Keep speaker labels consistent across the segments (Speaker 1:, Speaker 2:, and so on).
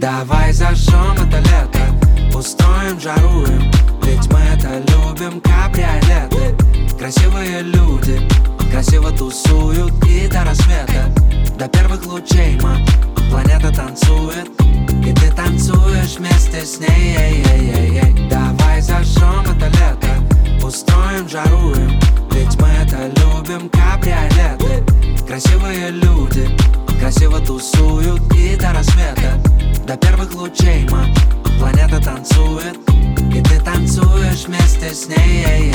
Speaker 1: Давай зажжем это лето, устроим жару им, ведь мы это любим, кабриолеты. Красивые люди красиво тусуют и до рассвета, до первых лучей планета танцует, и ты танцуешь вместе с ней. Давай зажжем это лето, устроим жару им, ведь мы это любим, кабриолеты. Красивые люди красиво тусуют и до рассвета, до первых лучей планета танцует, и ты танцуешь вместе с ней.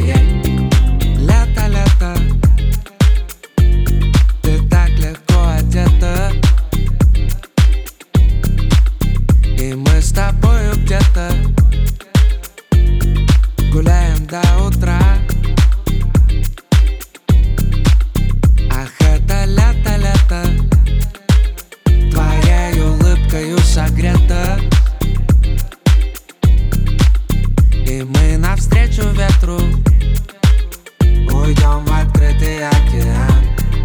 Speaker 1: Лето, лето, ты так легко одета, и мы с тобою где-то гуляем до утра. Ах, это лето, лето, твоей улыбкою согрета, и мы навстречу ветру уйдем в открытый океан.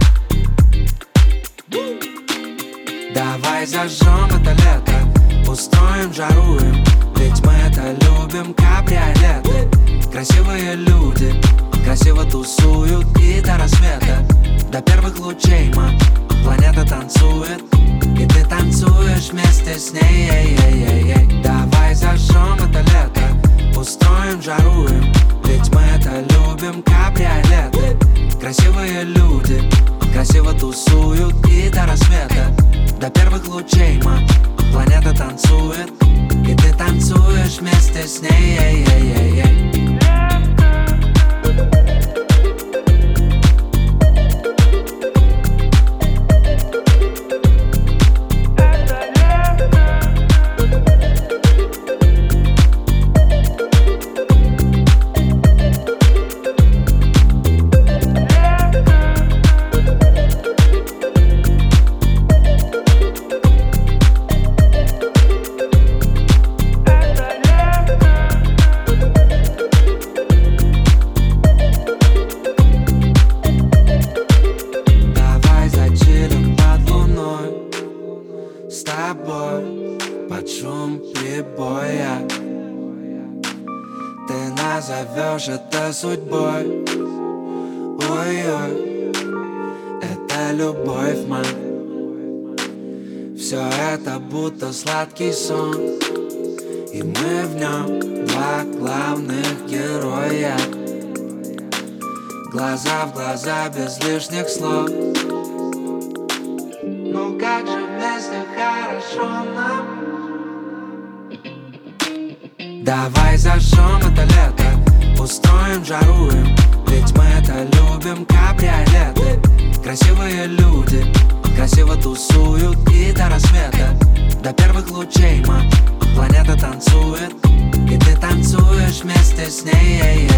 Speaker 1: Давай зажжем это лето, устроим жару им, ведь мы это любим, кабриолеты. Красивые люди красиво тусуют и до рассвета, до первых лучей планета танцует, и ты танцуешь вместе с ней. Давай зажжем это лето, устроим жару им, ведь мы это любим, кабриолеты. Красивые люди красиво тусуют и до рассвета, до первых лучей планета танцует, и ты танцуешь вместе с ней. С тобой под шум прибоя, ты назовешь это судьбой. Ой-ой, это любовь, все это будто сладкий сон, и мы в нем два главных героя. Глаза в глаза без лишних слов. Ну как же вместе хорошо нам. Давай зажжем это лето, устроим жару им, ведь мы это любим, кабриолеты. Красивые люди красиво тусуют и до рассвета, до первых лучей планета танцует, и ты танцуешь вместе с ней.